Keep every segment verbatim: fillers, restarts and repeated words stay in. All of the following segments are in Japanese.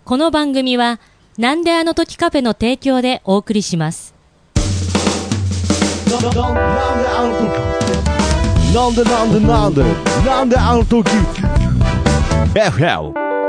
この番組はなんであの時カフェの提供でお送りします。 なんであの時なんでなんでなんでなんであの時 エフエル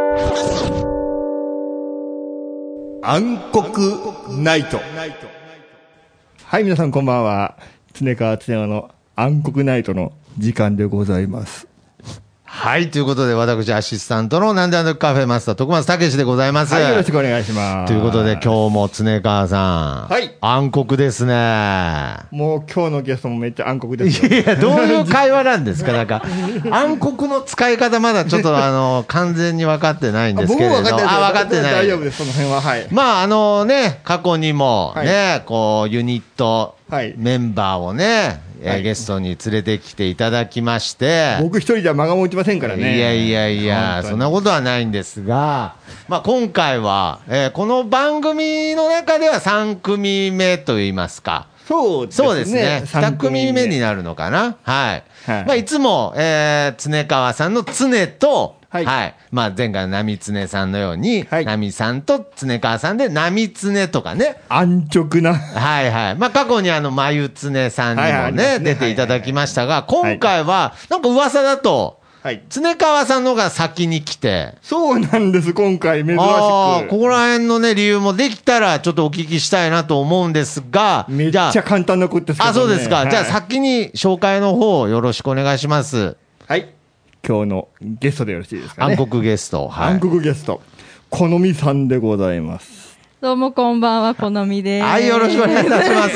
暗黒ナイト。はい、皆さんこんばんは。常川常山の暗黒ナイトの時間でございます。 はい、ということで私アシスタントのなんであの時カフェマスター徳松武史でございます。 はい、よろしくお願いします。 ということで今日も常川さん、 はい、 暗黒ですね。 もう今日のゲストもめっちゃ暗黒ですよ。 いや、どういう会話なんですか。なんか暗黒の使い方まだちょっとあの完全に分かってないんですけれど。 僕も分かってない。 あ、分かってない。 大丈夫です、その辺は。はい。 まああのね、過去にもね、 はい、 こうユニット、 はい、 メンバーをね、 はい、 ゲストに連れてきていただきまして、 僕一人じゃ間が持ちませんからね。 いやいやいや、そんなことはないんですが、まあ、今回は、えー、この番組の中ではさん組目といいますか、 そうですね、 そうですね、に組目になるのかな。はい。はい、まあ、いつも、えー、常川さんの常と、はい、はい。まあ、前回の波常さんのように、はい、波さんと常川さんで波常とかね。 安直な。 はいはい。まあ、過去にあの、まゆ常さんにもね、はいはいね、出ていただきましたが、はいはいはい、今回は、なんか噂だと、はい、常川さんの方が先に来て。 そうなんです、今回、珍しく。 ああ、ここら辺のね、理由もできたら、ちょっとお聞きしたいなと思うんですが。 めっちゃ簡単なことですからね。 あ、そうですか。 はい、 じゃあ、先に紹介の方、よろしくお願いします。 はい。今日のゲストでよろしいですかね。 暗黒ゲスト。 はい、暗黒ゲスト。このみさんでございます。 どうもこんばんは、このみです。 はい、よろしくお願いいたします。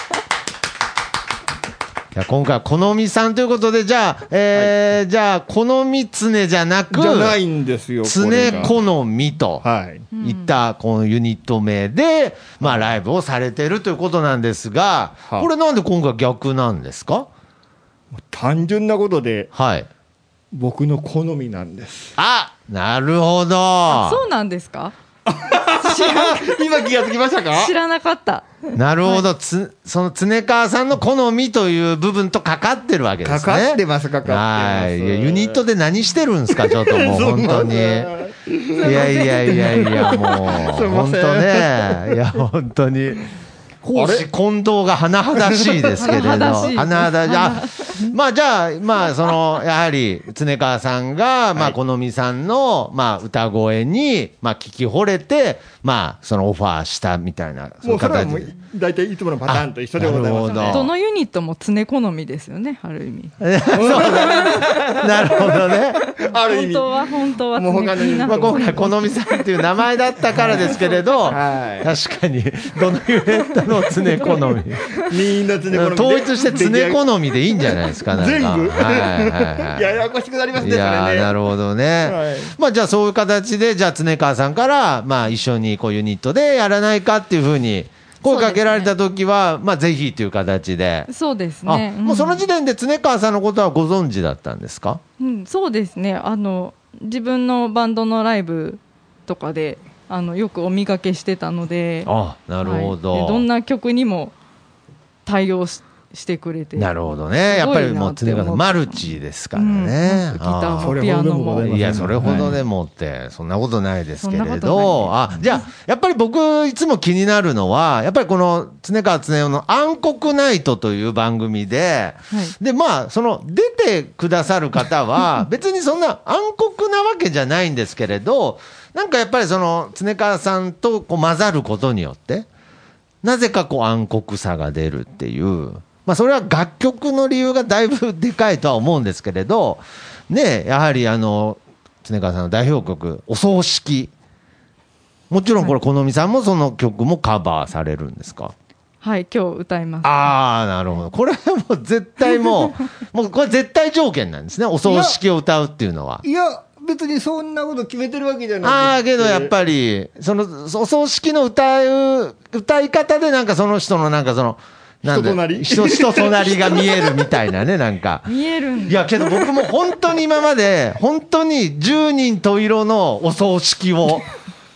いや今回はこのみさんということで、じゃあ、えーはい、じゃあ、このみつねじゃなく、 じゃないんですよ。 つねこのみといったこのユニット名で、まあ、ライブをされてるということなんですが、これなんで今回逆なんですか？ 単純なことで、 はい。 僕の好みなんです。 あ、なるほど。 そうなんですか？ 今気がつきましたか？ 知らなかった。 なるほど、はい、つその常川さんの好みという部分とかかってるわけですね。 かかってますかかってます。 はい。ユニットで何してるんですか、ちょっともう本当に。いやいやいやいや、もう本当ね、いや本当に。公私混同が甚だしいですけれど、甚だしい。あ、まあじゃあ、まあその、やはり、常川さんが、まあ好みさんの、まあ歌声に、まあ聞き惚れて、まあそのオファーしたみたいな、 そういう形で。もうそれはもう、大体いつものパターンと一緒でございますね。 どのユニットも常好みですよね、ある意味。 そうなるほどね。 ある意味。 本当は、本当は。 もう他のユニット。 まあ今回、好みさんっていう名前だったからですけれど、はい、確かに、どのユニットの常好み。 みんな常好み。 統一して常好みでいいんじゃないですか、なんか。 全部、 はいはいはい、 ややこしくなりますね、 いやそれね。 なるほどね。はい、まあじゃあそういう形で、じゃあ常川さんから、まあ一緒にこうユニットでやらないかっていうふうに、声かけられた時は、ね、まあぜひという形で。 そうですね。 あ、もうその時点で常川さんのことはご存知だったんですか？ うん、そうですね。あの、自分のバンドのライブとかで、あの、よくお見かけしてたので。 あ、なるほど。 はい、でどんな曲にも対応ししてくれて。 なるほどね。やっぱりもう常川さんマルチですからね。 うん、ギターもピアノも。 いや、それほどでもって、そんなことないですけれど。あ、じゃあ、やっぱり僕いつも気になるのは、やっぱりこの常川常夫の暗黒ナイトという番組で、はい、で、まあ、その出てくださる方は、別にそんな暗黒なわけじゃないんですけれど、なんかやっぱりその常川さんとこう混ざることによって、なぜかこう暗黒さが出るっていう、まあそれは楽曲の理由がだいぶでかいとは思うんですけれど、ね、やはりあの、常川さんの代表曲、お葬式。もちろんこれ、好みさんもその曲もカバーされるんですか？ はい、今日歌います。 ああ、なるほど。これはもう絶対もう、もうこれ絶対条件なんですね。お葬式を歌うっていうのは。 いや、別にそんなこと決めてるわけじゃない。 ああ、けどやっぱり、その、お葬式の歌う、歌い方でなんかその人のなんかその、 人となり人、人となりが見えるみたいなね、なんか。 見えるんだ。 いや、けど僕も本当に今まで、本当にじゅうにん十色のお葬式を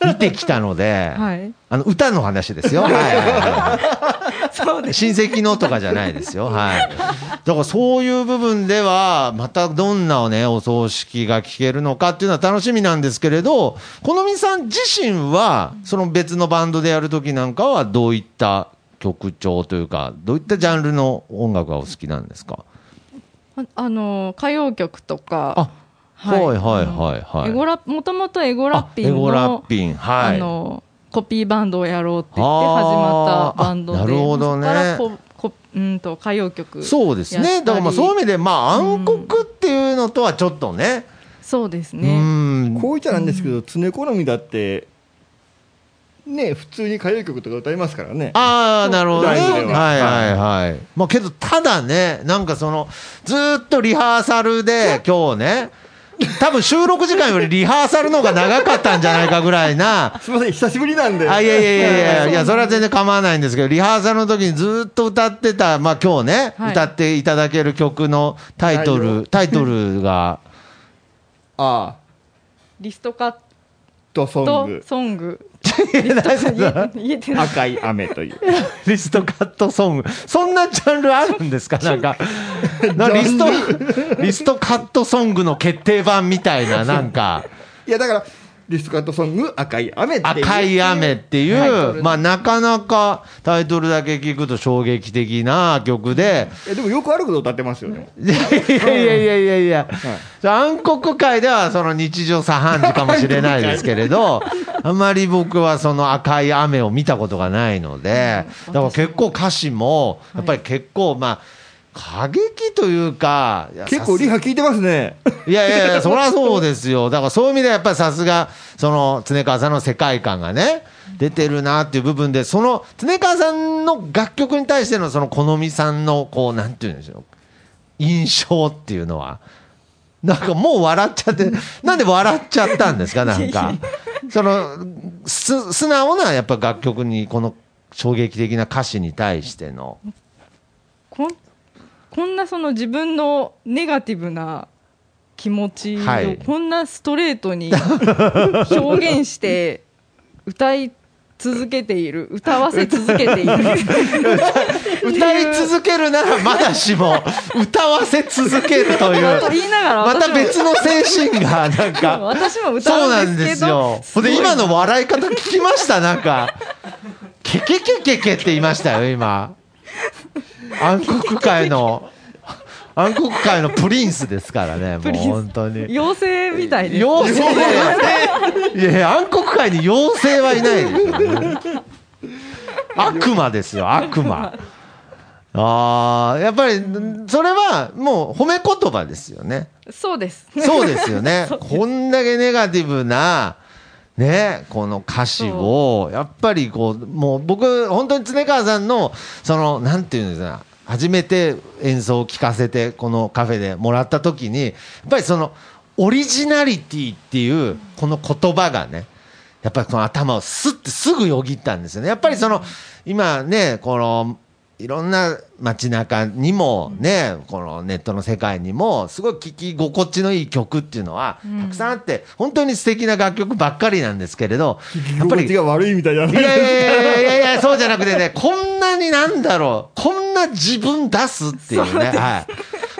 見てきたので、 はい、 あの歌の話ですよ。はいはいはい、 そうです。 親戚のとかじゃないですよ。はい。だからそういう部分ではまたどんなねお葬式が聞けるのかっていうのは楽しみなんですけれど、このみさん自身はその別のバンドでやるときなんかはどういった曲調というかどういったジャンルの音楽がお好きなんですか？ あ、あの歌謡曲とか。 あ、はいはいはいはい。 エゴラもともとエゴラッピンのエゴラッピン、はい、 あのコピーバンドをやろうって言って始まったバンドで、 なるほどね。 そこからここうんと歌謡曲。 そうですね。だからまあそういう意味でまあ暗黒っていうのとはちょっとね。うん、 そうですね。 うんこういったなんですけど、常好みだってね普通に歌謡曲とか歌いますからね。 ああなるほどね。はいはいはい。まあけどただねなんかそのずーっとリハーサルで今日ね。多分収録時間よりリハーサルの方が長かったんじゃないかぐらいな。 すみません久しぶりなんで。 あいやいやいやいやいやそれは全然構わないんですけど、リハーサルの時にずっと歌ってたまあ今日ね、はい、歌っていただける曲のタイトルタイトルがああリストカットソングソング赤い雨というリストカットソング、そんなジャンルあるんですか？なんかなリストリストカットソングの決定版みたいななんかいやだからリストカットソング赤い雨っていう赤い雨っていう、まあなかなかタイトルだけ聞くと衝撃的な曲で、 いやでもよくあること歌ってますよね。 いやいやいやいやいやいや、はい、暗黒界ではその日常茶飯事かもしれないですけれどあまり僕はその赤い雨を見たことがないので、だから結構歌詞もやっぱり結構まあ過激というか、 結構リハ聞いてますね。 いやいやいやそりゃそうですよ。だからそういう意味ではやっぱりさすがその常川さんの世界観がね出てるなっていう部分で、その常川さんの楽曲に対してのその好みさんのこうなんていうんでしょう印象っていうのはなんかもう笑っちゃってなんで笑っちゃったんですか？なんかそのす素直なやっぱ楽曲にこの衝撃的な歌詞に対してのこんこんなその自分のネガティブな気持ちをこんなストレートに表現して歌い続けている、歌わせ続けている歌い続けるならまだしも歌わせ続けるという言いながらまた別の精神がなんか私も歌うんですけど、そうなんですよ。 で今の笑い方聞きました？なんかケケケケケって言いましたよ今。暗黒界の暗黒界のプリンスですからね、もう本当に妖精みたいです。 妖精いやいや暗黒界に妖精はいないですよね。悪魔ですよ悪魔。ああやっぱりそれはもう褒め言葉ですよね。 そうですそうですよね。こんだけネガティブなね、この歌詞をやっぱりこうもう僕本当に常川さんのそのなんていうんですか、初めて演奏を聴かせてこのカフェでもらった時にやっぱりそのオリジナリティっていうこの言葉がねやっぱりこの頭をスッてすぐよぎったんですよね。やっぱりその今ねこのいろんな街中にもね、このネットの世界にもすごい聴き心地のいい曲っていうのはたくさんあって本当に素敵な楽曲ばっかりなんですけれど、 やっぱりが悪いみたいじゃないですか。 いやいやいやいやいやそうじゃなくてね、こんなになんだろうこんな自分出すっていうね、はい、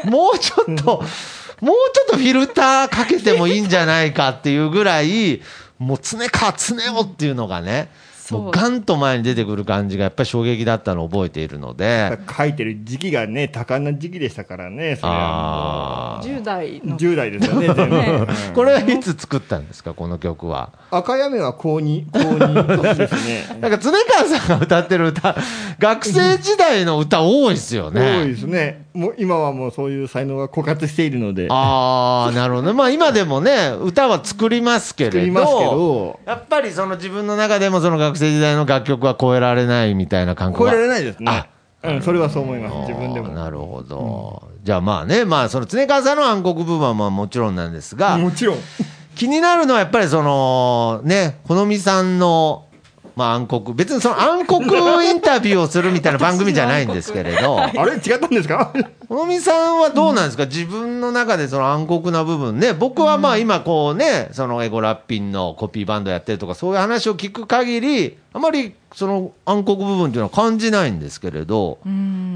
もうちょっともうちょっとフィルターかけてもいいんじゃないかっていうぐらいもう常川常夫っていうのがねもうガンと前に出てくる感じがやっぱり衝撃だったのを覚えているので、 書いてる時期がね多感な時期でしたからね。それはもうじゅう代のじゅう代ですよね全部、 ねうん、これはいつ作ったんですかこの曲は？ 赤い雨は高に高にですね。 なんか常川さんが歌ってる歌学生時代の歌多いですよね。 多いですね。もう今はもうそういう才能が枯渇しているので。 ああなるほどね。まあ今でもね歌は作りますけれど、 作りますけどやっぱりその自分の中でもその学生時代の楽曲は超えられないみたいな感覚は超えられないですね。うん、それはそう思います自分でも。 なるほど、うん、じゃあまあね、まあその常川さんの暗黒部分はまあもちろんなんですが、 もちろん気になるのはやっぱりそのね好みさんのまあ、暗黒。別にその暗黒インタビューをするみたいな番組じゃないんですけれど。 あれ違ったんですか？ このみさんはどうなんですか、うん、自分の中でその暗黒な部分ね。僕はまあ今こうね、そのエゴラッピンのコピーバンドやってるとか、そういう話を聞く限り、あまりその暗黒部分っていうのは感じないんですけれど、うん、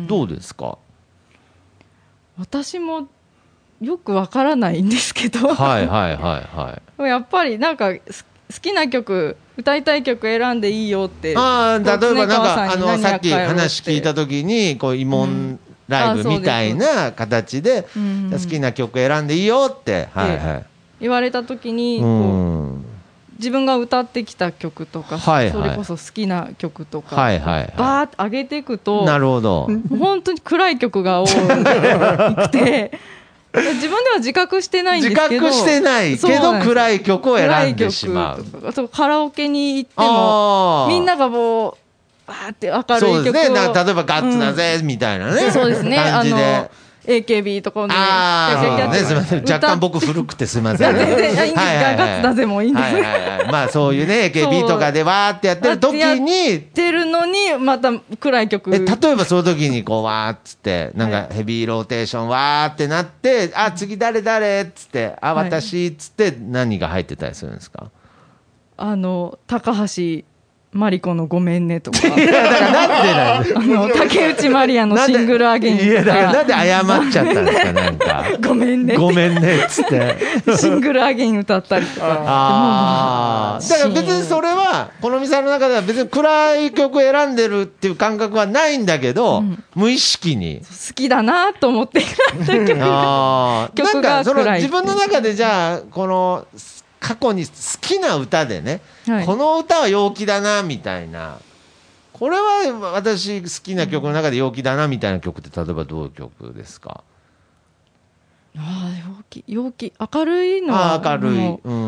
どうですか？ 私もよくわからないんですけど、 はいはいはいはい。 やっぱりなんか好きな曲、歌いたい曲選んでいいよって。 ああ、例えばなんかあのさっき話聞いた時にこう慰問ライブみたいな形で、うん、好きな曲選んでいいよって、はいはい、 言われた時にこう、うん、自分が歌ってきた曲とか、はいはい、それこそ好きな曲とか、はいはいはい、バーッと上げていくと、 なるほど、 本当に暗い曲が多くて自分では自覚してないんですけど、 自覚してないけど暗い曲を選んでしまう。 あとカラオケに行ってもみんながもうバーって明るい曲を、 そうですね、例えばガッツだぜ、うん、みたいなね、 そうですね、感じで、あの エーケービー とかの、 あー、ね、すみません、若干僕古くてすみません、ね、 全然いいんですか、はいはいはい、ガッツだぜもいいんです、はいはいはい、 まあそういうね エーケービー とかでわーってやってる時にやってるのにまた暗い曲、 え例えばその時にこうわーっつってなんかヘビーローテーションわーってなって、あ次誰誰っつって、あ私っつって何が入ってたりするんですか？ あの高橋マリコのごめんねとか、 いやだからなんでなんあの竹内まりやのシングルアゲインとか、 いやだからなんで謝っちゃったんですか、なんかごめんねごめんねっつってシングルアゲイン歌ったりとか、 ああだから別にそれはこのみさんの中では別に暗い曲を選んでるっていう感覚はないんだけど、うん、無意識に好きだなと思って選んだ曲が曲が暗い。 自分の中でじゃあこの過去に好きな歌でね、はい、この歌は陽気だなみたいな、これは私好きな曲の中で陽気だなみたいな曲って例えばどういう曲ですか？ ああ陽気陽気明るいのは、 あ明るい、うん、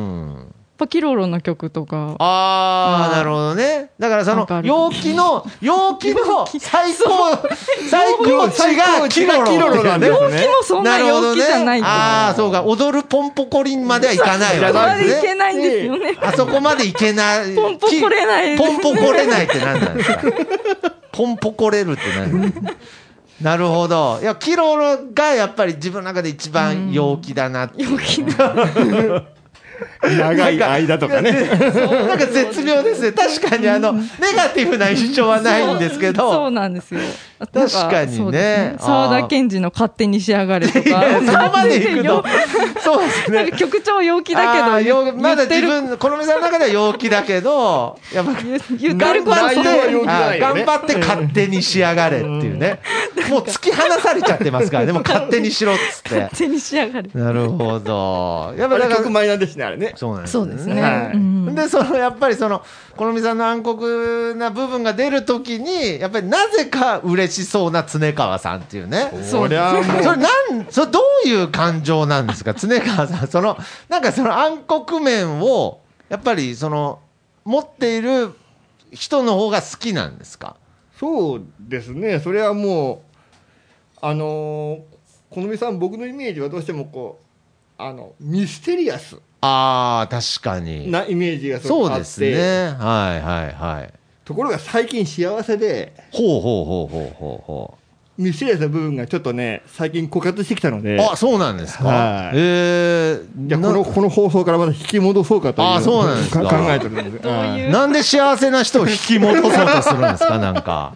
パキロロの曲とか、 ああなるほどね。だからその陽気の陽気の最高最高値がキロロなんですね。 陽気もそんな陽気じゃない、 ね、ああそうか、踊るポンポコリンまではいかないわけですね。そこまでいけないんですよね。 あそこまでいけない。 ポンポコれない。 ポンポコれないって何なんですか？ポンポコれるって何？なるほど。いやキロロがやっぱり自分の中で一番陽気だなって。 陽気な。 長い間とかねなんか絶妙ですね。確かにあのネガティブな印象はないんですけど、 そうなんですよ。 確かにね。 沢田研二の勝手に仕上がれとか、そこまで行くとそうですね。 曲調陽気だけど、 まだ自分このみさんの中では陽気だけど、やっぱ言ってることはそれ頑張って勝手に仕上がれっていうね。もう突き放されちゃってますからね。もう勝手にしろっつって。 勝手に仕上がれ。 なるほど。 やっぱり曲前なんですね。ね、 そうなんですね。 そうですね。 はい、うん、でそのやっぱりそのこのみさんの暗黒な部分が出るときにやっぱりなぜか嬉しそうな常川さんっていうね。 そりゃもうそれなんそれどういう感情なんですか、常川さん。そのなんかその暗黒面をやっぱりその持っている人の方が好きなんですか？ そうですね。それはもうあのー、このみさん僕のイメージはどうしてもこうあのミステリアスあ確かになイメージがそうですね。はいはいはい。 ところが最近幸せで、 ほうほうほうほうほうほうミステリアスな部分がちょっとね最近枯渇してきたので。 あそうなんですか。 はい、 えー、 じゃあこのこの放送からまた引き戻そうかというあそうなんですか考えてるんです。 なんで幸せな人を引き戻そうとするんですかなんか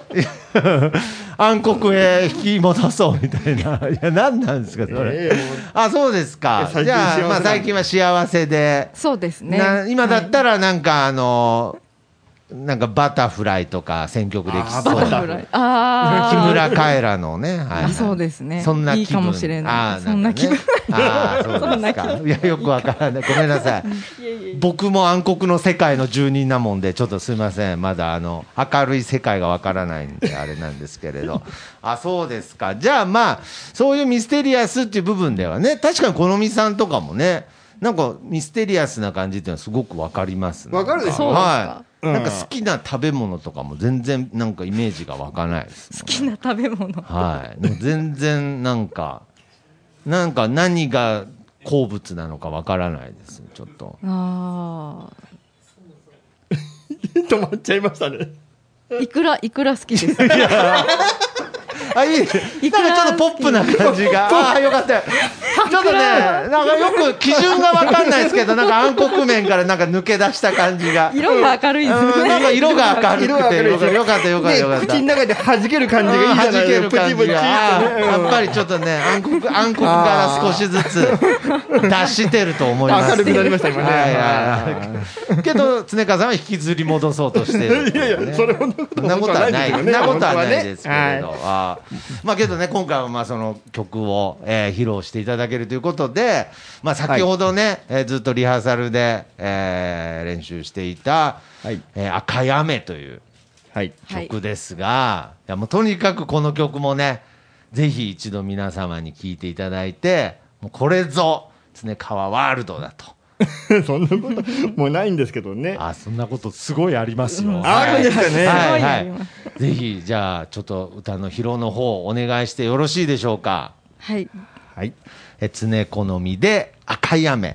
暗黒へ引き戻そうみたいな。いや何なんですかそれ、えー、あそうですか。じゃあ、まあ、最近は幸せで。 そうですね。 今だったらなんかあのなんかバタフライとか選曲できそうな木村カエラのね、はいはい、 そうですね。 そんな気分いいかもしれない。 あそんな気分。ああそうですか。いやよくわからない。ごめんなさい。いやいや僕も暗黒の世界の住人なもんでちょっとすみません。まだあの明るい世界がわからないんであれなんですけれど。あそうですか。じゃあまあそういうミステリアスっていう部分ではね、確かにこのみさんとかもね、なんかミステリアスな感じっていうのはすごくわかりますね。 わかるでしょ。 はい。なんか好きな食べ物とかも全然なんかイメージが湧かないです、ね、 好きな食べ物はい全然なんかなんか何が好物なのかわからないですちょっと。 あ止まっちゃいましたね。 いくらいくら好きですあ、いい。なんかちょっとポップな感じが。ああ、よかったよ。ちょっとね、なんかよく基準がわかんないですけど、なんか暗黒面からなんか抜け出した感じが。 色が明るいですね。 うん、なんか色が明るくてよかったよかったよかった。 口の中で弾ける感じがいいじゃないですか。 弾ける感じが。やっぱりちょっとね、暗黒、暗黒から少しずつ出してると思います。 明るくなりました、今ね。はいはいはい。けど、常川さんは引きずり戻そうとしてる。 いやいや、それほそんなことはない。そんなことはないですけれど。まあけどね、今回はまあその曲を、えー、披露していただけるということで、まあ先ほどね、はい、えー、ずっとリハーサルで、えー、練習していた、はい、えー、赤い雨という曲ですが、はい、いやもうとにかくこの曲もね、ぜひ一度皆様に聴いていただいて、もうこれぞ常川ワールドだと。 そんなこともうないんですけどね。 あ、そんなことすごいありますよ。うん、 あるんですかね。 はいはい。ぜひじゃあちょっと歌の披露の方お願いしてよろしいでしょうか。 はい。 はい。え、常好みで赤い雨。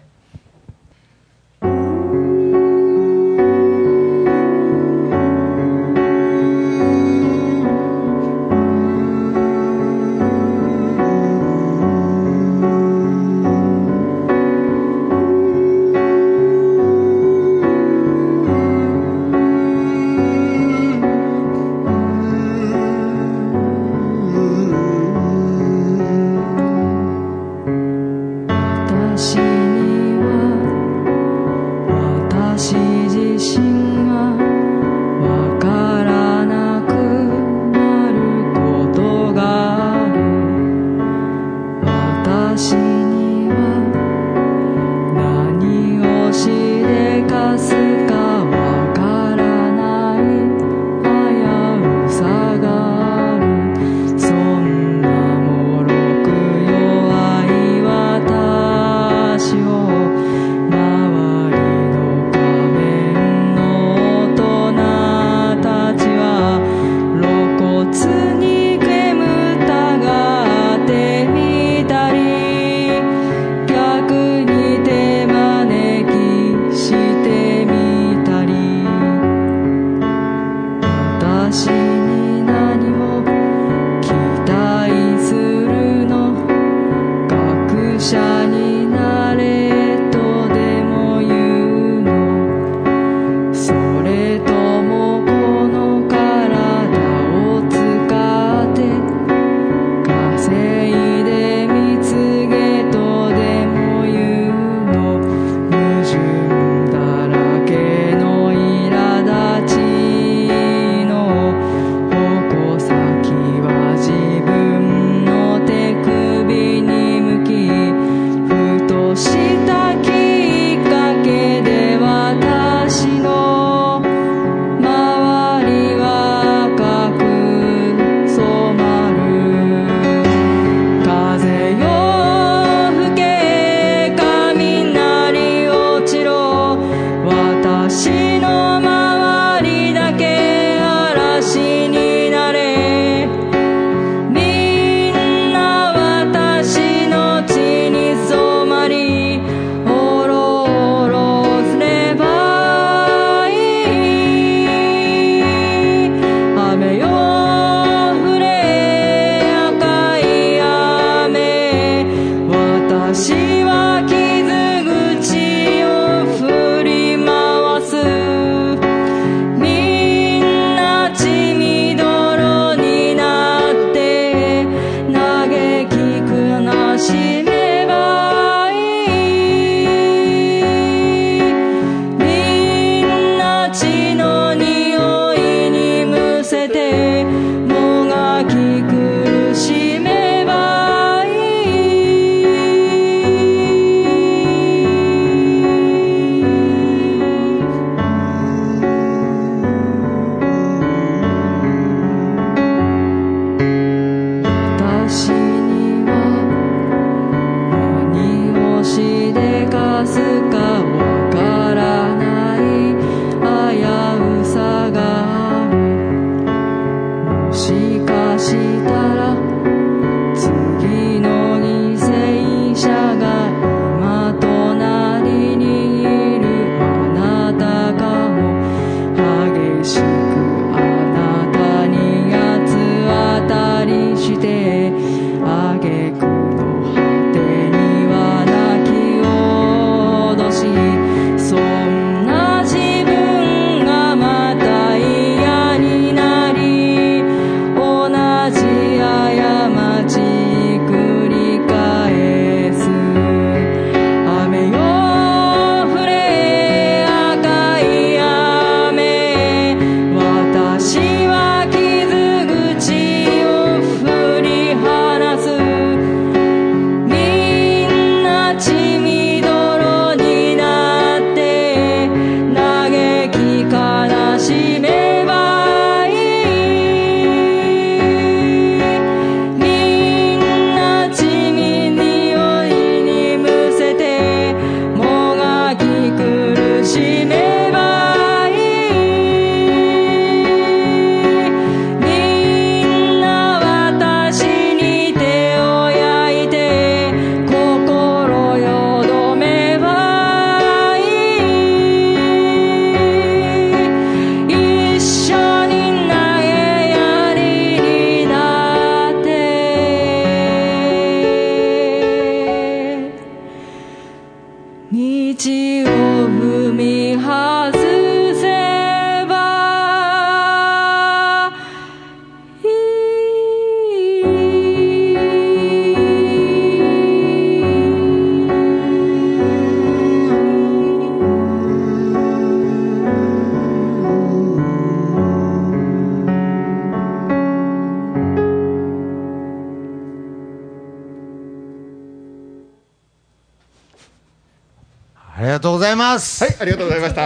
「 がとうございます。 はい、ありがとうございました。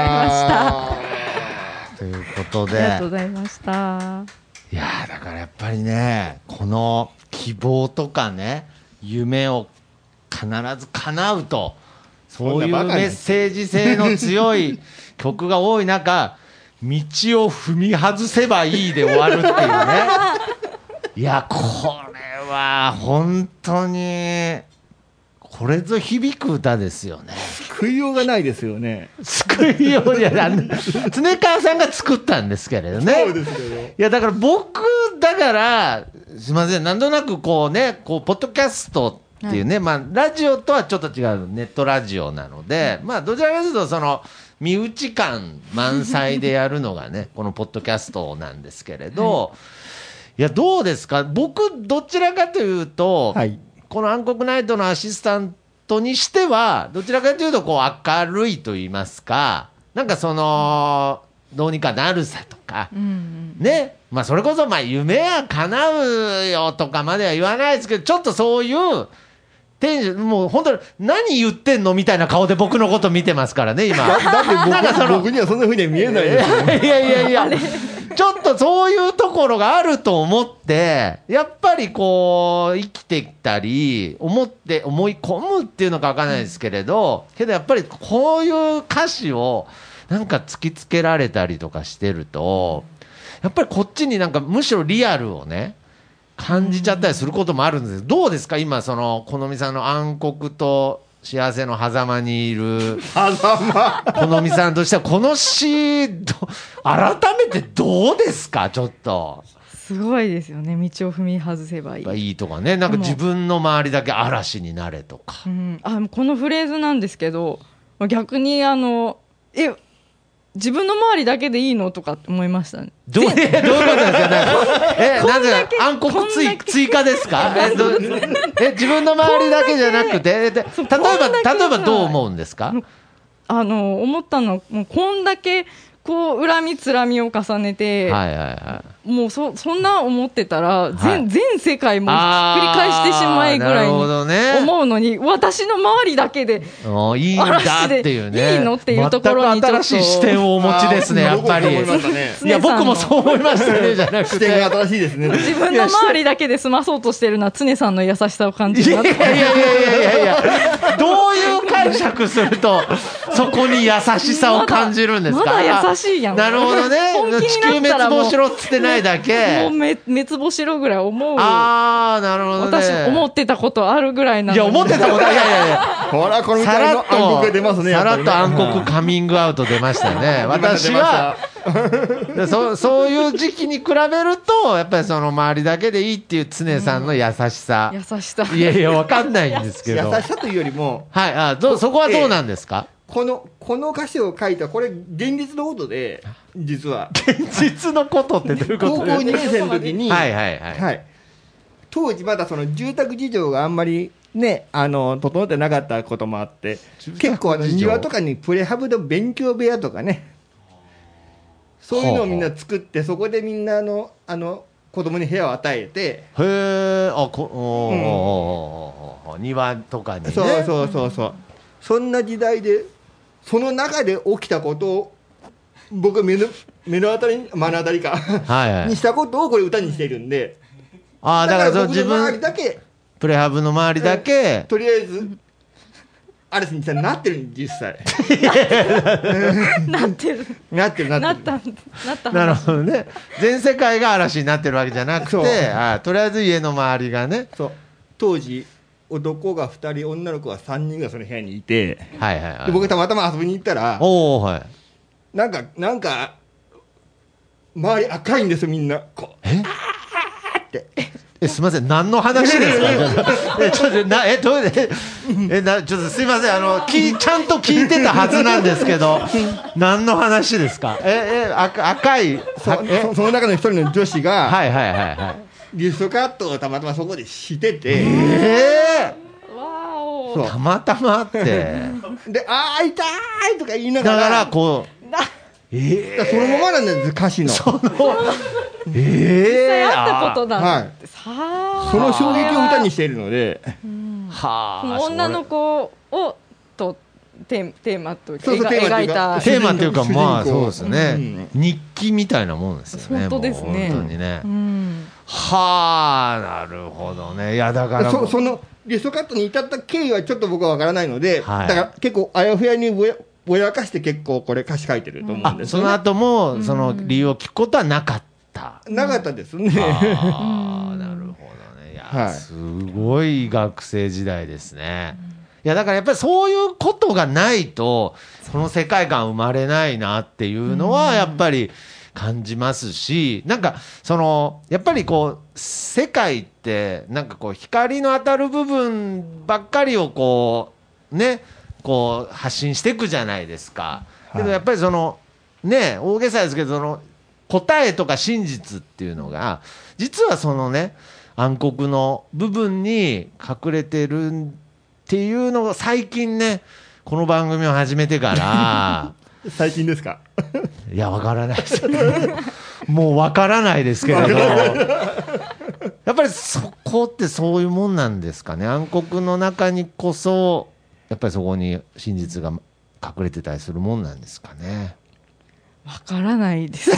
ということで、 ありがとうございました。 いやーだからやっぱりね、この希望とかね、夢を必ず叶うと、そういうメッセージ性の強い曲が多い中、道を踏み外せばいいで終わるっていうね。いや、これは本当にこれぞ響く歌ですよね。 救いようがないですよね。 救いようじゃない。常川さんが作ったんですけれどね。 そうですよね。 いやだから僕だからすみません、なんとなくこうね、こうポッドキャストっていうね、はい、まあラジオとはちょっと違うネットラジオなので、まあどちらかというとその身内感満載でやるのがねこのポッドキャストなんですけれど、はい、いやどうですか。僕どちらかというと、はい、この暗黒ナイトのアシスタントにしてはどちらかというとこう明るいと言いますか、なんかそのどうにかなるさとか、うんうん、ね、まあそれこそまあ夢は叶うよとかまでは言わないですけど、ちょっとそういうテンション、もう本当に何言ってんのみたいな顔で僕のこと見てますからね今。 だ, だって 僕, 僕にはそんな風には見えないですよ、ね、 いやいやいやちょっとそういうところがあると思って、やっぱりこう生きてきたり思って思い込むっていうのか分からないですけれど、けどやっぱりこういう歌詞をなんか突きつけられたりとかしてると、やっぱりこっちになんかむしろリアルをね感じちゃったりすることもあるんです。どうですか今そのこのみさんの暗黒と幸せの狭間にいるこのみさんとしてはこの詩改めてどうですか。ちょっとすごいですよね。道を踏み外せばいいいいとかね、なんか自分の周りだけ嵐になれとか、 うん、あこのフレーズなんですけど、逆にあのえ自分の周りだけでいいのとかって思いましたね。 どういうどういうことですかね。えなんで暗黒追追加ですか。えどえ自分の周りだけじゃなくて、で例えば例えばどう思うんですか。 あの思ったのもうこんだけこう恨みつらみを重ねて、はいはいはい、もう そ, そんな思ってたら 全,、はい、全世界もひっくり返してしまえぐらいに思うのに、ね、私の周りだけでいいんだっていうね、 いいのっていうところにちょっと全く新しい視点をお持ちですね。やっぱり、ね、いや僕もそう思いましたねじゃなくて視点が新しいですね。 自分の周りだけで済まそうとしてるのは常さんの優しさを感じるなって。 いやいやいやいやいやどういう解釈するとそこに優しさを感じるんですか。 まだ、まだ優しいやん。 なるほどね。地球滅亡しろっつってないだけ。 もう滅亡しろぐらい思う。 ああなるほどね。 私思ってたことあるぐらいなの。 いや思ってたこといやいやいや。 ほらこのみたいの暗黒が出ますね。 さらっと暗黒カミングアウト出ましたね。私はそそういう時期に比べるとやっぱりその周りだけでいいっていう常さんの優しさ。 うん、優しさ。 いやいやわかんないんですけど。 優しさというよりもはいあどそこはどうなんですか。 えー、このこの歌詞を書いたこれ現実のことで実は現実のことってどういうこと。 高校にねん生の時にはいはいはい、はい、 当時まだその住宅事情があんまりねあの整ってなかったこともあって結構あの庭とかにプレハブの勉強部屋とかねそういうのをみんな作ってそこでみんなあのあの子供に部屋を与えてへえあこお、うん、庭とかにねそうそうそうそうそんな時代でその中で起きたことを僕目の目の当たり目の当たりかはい、はい、にしたことをこれ歌にしているんであだから僕の周りだけプレハブの周りだけとりあえず嵐になってる実際なってるなってるなってるなったなったなるほどね。全世界が嵐になってるわけじゃなくてあとりあえず家の周りがねそう当時男がふたり女の子がさんにんがその部屋にいて、 はいはいはい、 で僕たまたま遊びに行ったらお、はい、 なんかなんか周り赤いんですよみんなこうえあーってえすみません何の話ですかえちょっとなえどうええなちょっとすみませんあのきちゃんと聞いてたはずなんですけど何の話ですか。ええ赤赤いそ, そ, その中の一人の女子がはいはいはいはいリストカットをたまたまそこでしててえー、わおたまたまってであー痛いとか言いながらだからこうえー、そのままなんです歌詞のそのえー、 実際あったことなんて、 はい、その衝撃を歌にしているので、 うん、はあ女の子をとテーテーマというかそうそうテーマっていうか描いたテーマっていうか主人公まあそうですね、 う日記みたいなもんですよね。 本当ですねもう本当にね、 うんはあ、なるほどね。いやだからそそのリストカットに至った経緯はちょっと僕は分からないので、 はいだから結構あやふやにぼやぼやかして結構これ歌詞書いてると思うんあですよね。 その後もその理由を聞くことはなかった。 なかったですね。 ああ、なるほどね。いや、 はいすごい学生時代ですね。いやだからやっぱりそういうことがないとこの世界観生まれないなっていうのはやっぱり感じますし、なんかそのやっぱりこう世界ってなんかこう光の当たる部分ばっかりをこうねこう発信していくじゃないですか。けどやっぱりそのね大げさですけどその答えとか真実っていうのが実はそのね暗黒の部分に隠れてるっていうのが最近ねこの番組を始めてから最近ですか。 いやわからないですもうわからないですけれどやっぱりそこってそういうもんなんですかね。暗黒の中にこそやっぱりそこに真実が隠れてたりするもんなんですかね。 わからないです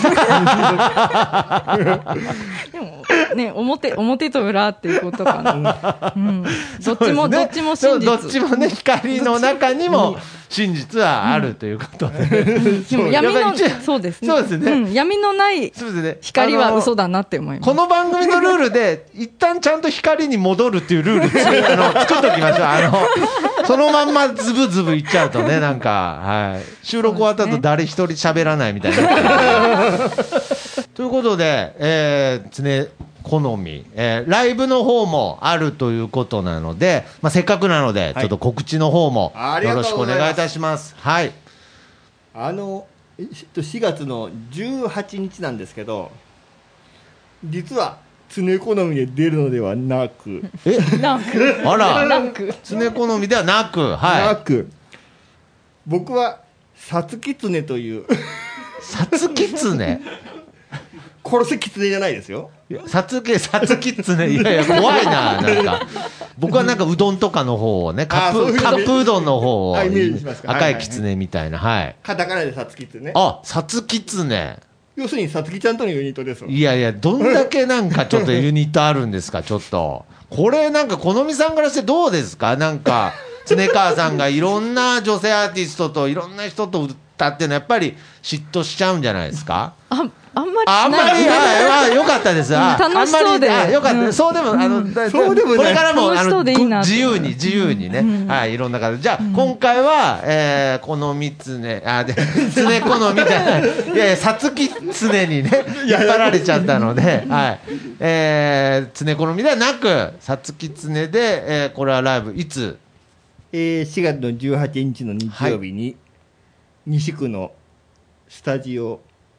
でもね表表と裏っていうことかな、うん、どっちも、 そうですねどっちも真実どっちもね光の中にも真実はあるということで、 でも闇のやっぱりそうですね、 そうですねん、闇のないそうですね光は嘘だ。 だなって思います。 この番組のルールで一旦ちゃんと光に戻るっていうルールつあの作っておきましょう。あのそのまんまズブズブいっちゃうとねなんか、はい、収録終わった後誰一人喋らないみたいなということで、えー、常好み、えー、ライブの方もあるということなので、まあ、せっかくなので、 はいちょっと告知の方もありがよろしくおとうございます願いいたします。はい。 あのしがつのじゅうはちにちなんですけど、実は常好みで出るのではなく、 えランクあらランク常好みではなく、 なはく僕はさつきつねというい。さつきつね殺せきつねじゃないですよ。 さつき、さつきつね、いやいや、怖いな、なんか。僕はなんかうどんとかの方をね、カップ、 あそういうカップうどんの方を、 あイメージしますか赤いきつねみたいな、はい。 カタカナでさつきつね。 あ、さつきつね。 要するにさつきちゃんとのユニットです。 いやいや、どんだけなんかちょっとユニットあるんですか、ちょっと。これなんか、好みさんからしてどうですかなんか、常川さんがいろんな女性アーティストといろんな人と歌っていうのはやっぱり嫉妬しちゃうんじゃないですか。 ああんまりああんまり、 ないはいはいよかったです。あ楽しそうであんまりあよかった。 うんそうでも、あの、だそうでもないこれからも、あの、 楽しそうでいいなと自由に、自由にね、はい、いろんな方。じゃあ、今回は、えー、この三つね、あ、で、つねこのみたいな、いやいや、さつきつねにね、引っ張られちゃったので、はい。えー、つねこのみではなく、さつきつねで、えー、これはライブ、いつえー、しがつのじゅうはちにちの日曜日に、西区のスタジオ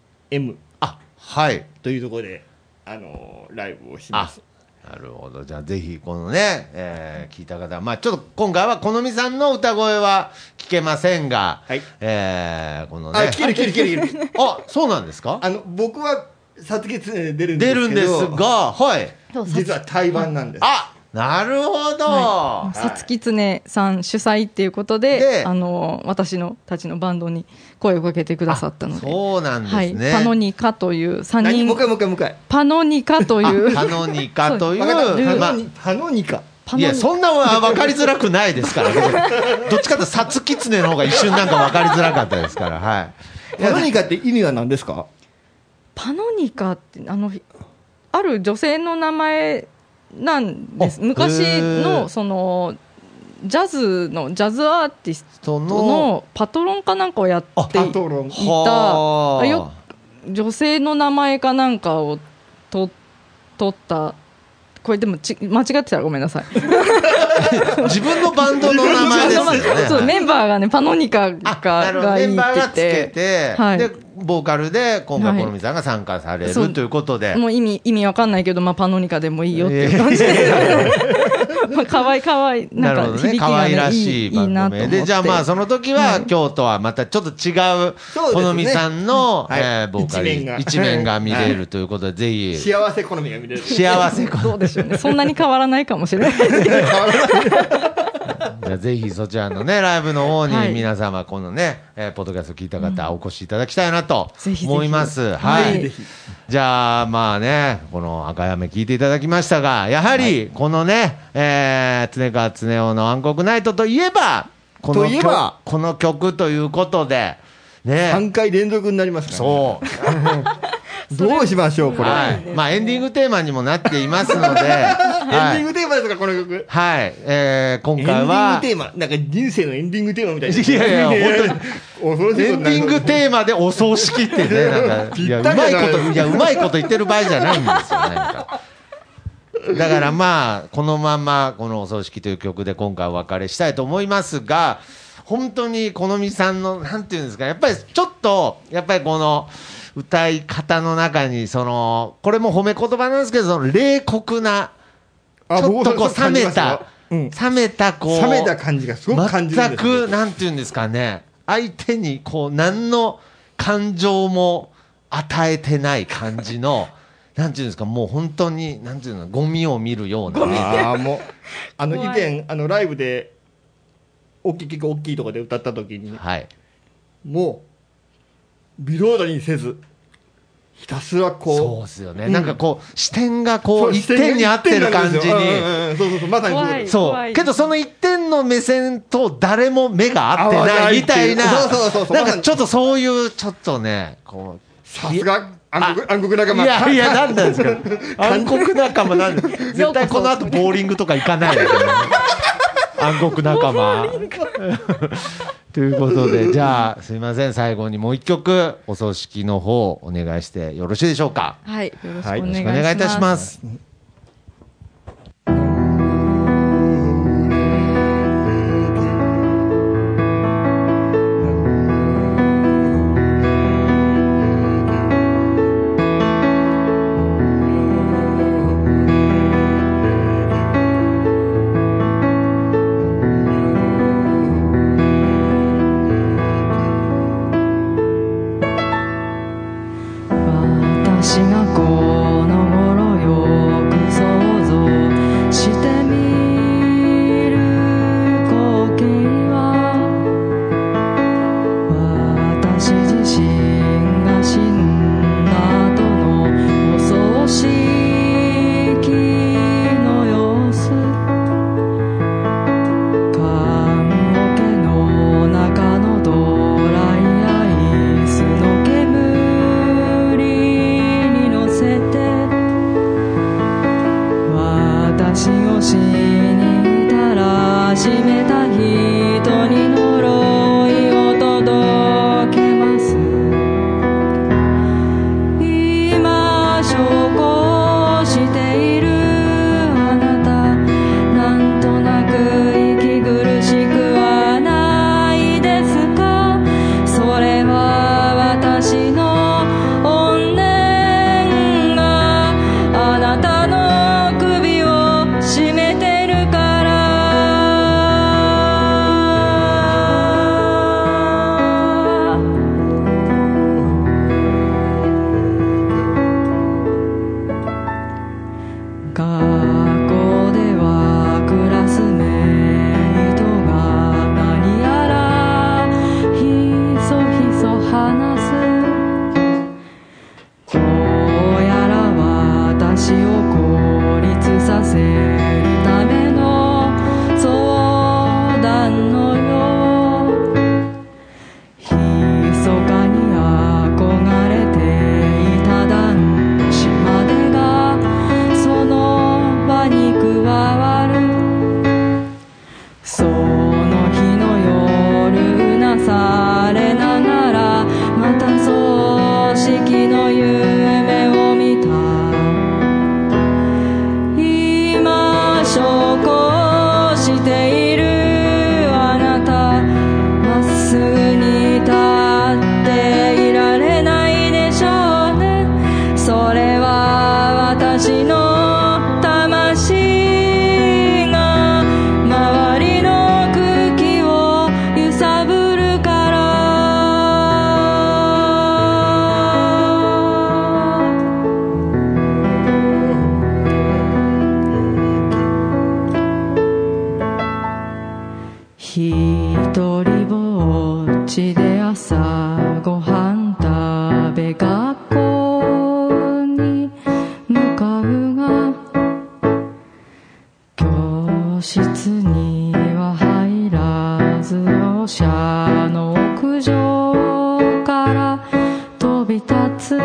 M あ、はい。 というところで、あのーライブをします。 なるほど。じゃあぜひこのね、えー聞いた方は、まあちょっと今回は好みさんの歌声は聞けませんが、 はいえーこのね。 あ、聞ける聞ける聞ける。 あ、そうなんですか？ あの、僕はさつきつねで出るんですけど、 出るんですが、はい。 実は対バンなんです。 あ、なるほど。 はいさつきつねさん主催っていうことで、 であの私のたちのバンドに声をかけてくださったので、 そうなんですね。 はい、パノニカというさんにん何もう一回もう一回もう一回。 パノニカというあパノニカという、 わかった。 ルーまあパノニパノニカ。 いや、 パノニそんなは分かりづらくないですから、どっちかというと、さつきつねの方が一瞬なんか分かりづらかったですから、はい。 パノニカって意味は何ですか？ パノニカってあのある女性の名前なんです。 あ昔へーのそのジャズのジャズアーティストその、 のパトロンかなんかをやってパトロン。 いたはあよ女性の名前かなんかをと取った。これでもち間違ってたらごめんなさい。 自分のバンドの名前ですよね。 そうはいメンバーがねパノニカあながるほどがいいってメンバーがつけ言ってて、 はいでボーカルで今回はい好みさんが参加されそうるということで、 もう意味意味わかんないけど、まあ、パノニカでもいいよっていう感じで、まあ可愛い可愛いなるほどね、 なんか響きが可愛ねらしいいいいいな番と思って。 組で、じゃあまあその時は今日とはまたちょっと違うそうですね好みさんの、 はいえーボーカル一面が一面が見れるということで、ぜひ幸せ好みが見れる。 幸せ好みどうでしょうね。そんなに変わらないかもしれない。 じゃあぜひそちらのね、ライブの方にはい皆様、このね、えーポッドキャスト聞いた方、お越しいただきたいなとぜひぜひ思います。ははいい。じゃあ、まあね、この赤やめ聞いていただきましたが、やはり、このね、えー、常川常夫の暗黒ナイトといえば、このといえば曲この曲ということで、ね。 さんかい連続になりますから、ね、 そう。 どうしましょう、これ。 はい。まあ、エンディングテーマにもなっていますので、 エンディンググテーマですか、この曲。 はい。えー、今エンディン回は、 グテーマ、なんか人生のエンディングテーマみたいな。 いやいや、本当に。 恐ろしいエンディングテーマでお葬式ってね、なんか、いや、うまいこと、いや、うまいこと言ってる場合じゃないんですよ、なんか。だからまあ、このまま、このお葬式という曲で今回お別れしたいと思いますが、本当にこのみさんの、なんていうんですか、やっぱりちょっと、やっぱりこの、歌い方の中に、その、これも褒め言葉なんですけど、その冷酷な、 あちょっとこう冷めた、 うん冷めたこう、 冷めた感じがすごく感じるん全ですよく、なんていうんですかね、相手にこう、何の感情も与えてない感じの、なんていうんですか、もう本当に、なんていうの、ゴミを見るようなね。 ああ、もう、あの、以怖い前、あの、ライブで、大きい、結構大きいところで歌った時に、 はい。 もう、微動だにせず、ひたすらこう、 そうですよね。 うんなんかこう、視点がこそうう、一点に合ってる感じに。 うんうんうんそうそうそう、まさにそう怖いです。 そう。けどその一点の目線と誰も目が合って合わなないいみたいな。 そうそうそうそうなんかちょっとそういう、ちょっとね、こう。 さすが、暗黒、暗黒仲間。 いやいや、なんなんですか。暗黒仲間なんで、絶対この後ボーリングとか行かないですよね。暗黒仲間。ということで、じゃあ、すいません、最後にもう一曲、お葬式の方、お願いしてよろしいでしょうか。 はい、よろしくおはい願いします。 お願いいたします。 私がこの頃よくで学校に向かうが教室には入らず校舎の屋上から飛び立つ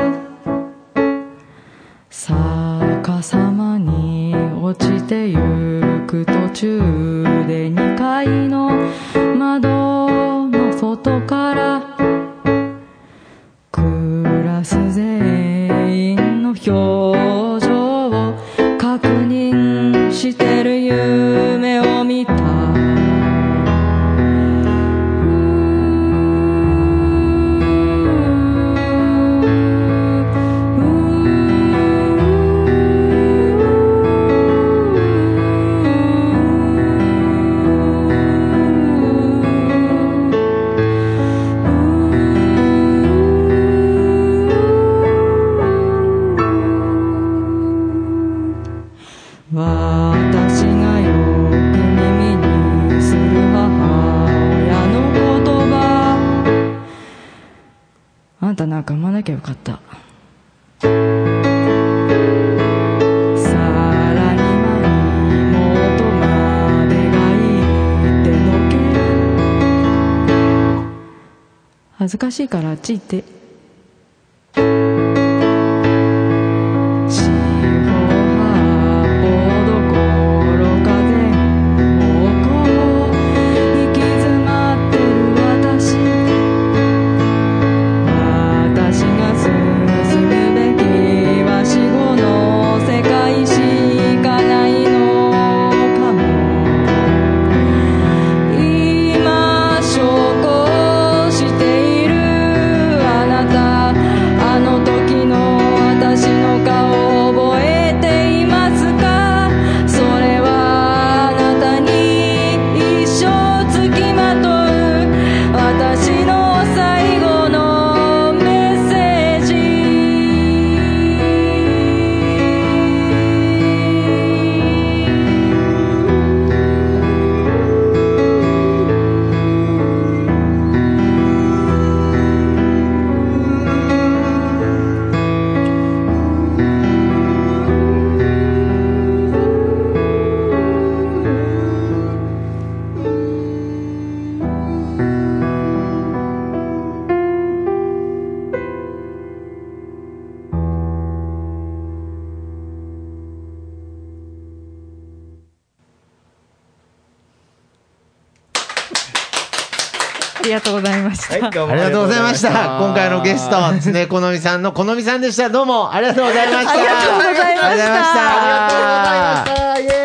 逆さまに落ちてゆく途中でにかいの窓の外からクラス全員の表情を確認してる夢を見た私がよく耳にする母親の言葉あんたなんか産まなきゃよかったさらには妹までが言ってのけ恥ずかしいからあっち行ってありがとうございました、 はい、どうもありがとうございました。今回のゲスト常好美さんの好美さんでした。どうもありがとうございました。 ありがとうございました。 ありがとうございました。イエーイ。